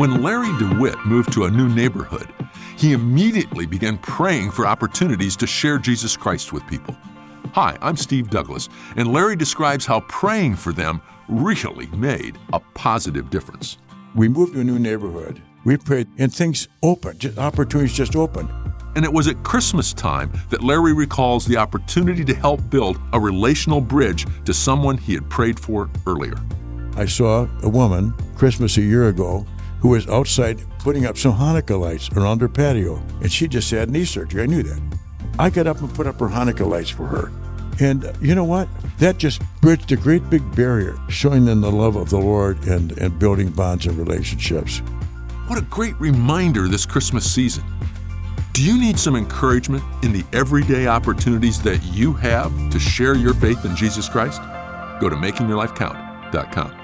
When Larry DeWitt moved to a new neighborhood, he immediately began praying for opportunities to share Jesus Christ with people. Hi, I'm Steve Douglas, and Larry describes how praying for them really made a positive difference. We moved to a new neighborhood. We prayed, and things opened, opportunities just opened. And it was at Christmas time that Larry recalls the opportunity to help build a relational bridge to someone he had prayed for earlier. I saw a woman, Christmas a year ago, who was outside putting up some Hanukkah lights around her patio, and she just had knee surgery. I knew that. I got up and put up her Hanukkah lights for her. And you know what? That just bridged a great big barrier, showing them the love of the Lord and building bonds and relationships. What a great reminder this Christmas season. Do you need some encouragement in the everyday opportunities that you have to share your faith in Jesus Christ? Go to makingyourlifecount.com.